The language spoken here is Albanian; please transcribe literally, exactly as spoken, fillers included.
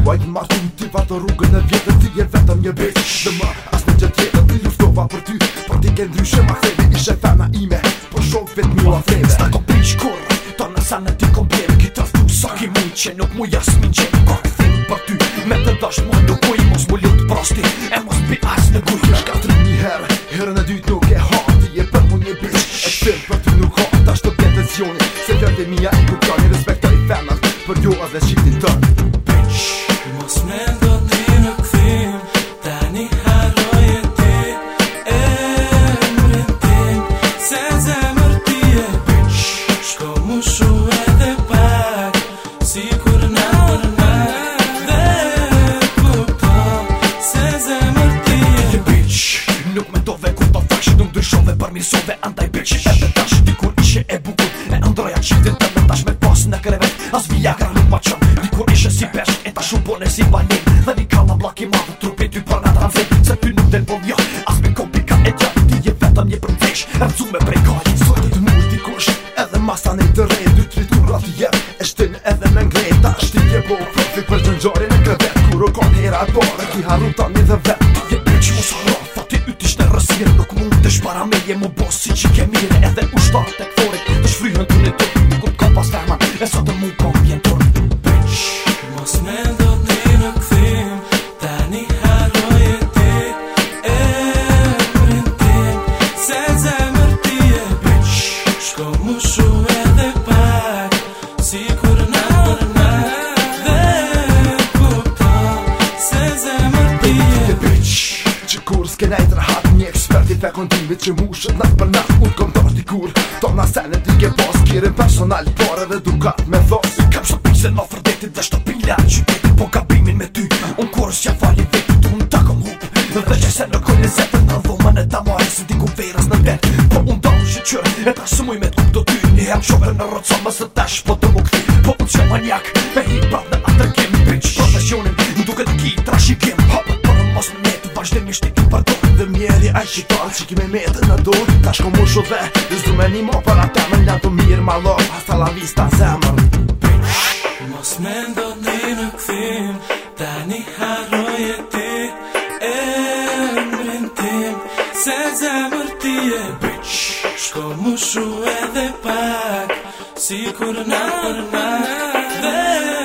Bajnë martu ti varto rrugën e vjetër, ti je vetëm një bitch. Dhe më as në gjë tjetër ti luftova për ty, por ti ke ndryshe ma ktheve, ishe fema ime, por shok vet mi ua freve. Sta ko prish kur, ta nësa në ti kom bjerë, ki të ftu sa ki muj që nuk mu jasmin që ka këthim për ty. Me të dash mu nuk muj, mos mu lut prosti, e mos bi as në guj. Shkatrim një herë, herën e dytë nuk e ha, ti je për mu një bitch, e këthim për ty nuk ha. Ta shtë të tensioni, se vërte mija e kuptoni, respektoj femnat, për jo edhe shqiptin tënë. Bitch, mos me ndo ti në këthim, tani harroj e ti, emrin tim, se zemër ti e bitch. Shko mu shu edhe pak, si kur na për na, dhe kupto, se zemër ti e bitch. Nuk me dove kur të thash, nuk ndryshove për mirësove, andaj bitch. Edhe tash dikur ishe e bukur, e ndroja qiftin të me tash me pas në krevet, as viagra nuk ma qëm. Dikur ishe si pesh, e tash u bone si banin, dhe një kalla blak i madhë, trupit ty për nga tranzit, se ty nuk del vol jo, as me kompika e tja, ti je vetëm një përmvesh, rëmcu me prej kajin. Sojtë të mund dikush, edhe masa në të rejt, dy tri turat i jep, e shtin edhe me ngrejt, ta shti je bo profi për gjëngjarin e krevet, kur u kon hera e pare, ki harru tani dhe vet. Ti je bitch mos harro, fati ytish në rësirë, nuk mund të shpara me je mu bos si që ke mire, edhe ushtar të këforit, të shfryhën të një tërë, ku t'ka pas ferman, e sa të mu kom vjen tërë. Bitch, mos me ndo ti në këthim, tani harroj e ti, emrin tim, se zemër ti e bitch. Shko mu shu edhe pak, si kur na për na, dhe kupto, se zemër ti e bitch. Që kur s'ke nejt rahat, një ekspert i fekondimit që mushët natë për natë, unë kom të është i kur, to na senet i ke pas, kirin personal, pare dhe dukat me thos. Kam shopise në fërdetit dhe shtopin lërë qytetit, po gabimin me ty, unë kur s'ja fali vetit, unë ta kom hup, dhe që se në kojnë e zetën, në dhomën e ta marë, se diku verës në vet, po unë dalë shqyqër, e ta së muj me t'kup do ty, një hem shove në rotësa më së tash, po të mu këthi, po unë që manjak, me hi prap në atërkim, bitch, profesionin, në duke të ki, trashikim, hapët për në mos në netë, vazhdimisht i përdojnë, dhe mjeri aj qitarë, që ki me metë në dorë, ta shko mu shu dhe, dëzdu me një mo për ata me një të mirë malor, hasta la vista zemër. Mos me ndo ti në këthim, tani harroj e ti, emrin tim, se zemër ti e bitch. Shko mu shu edhe pak, si kur na për na, dhe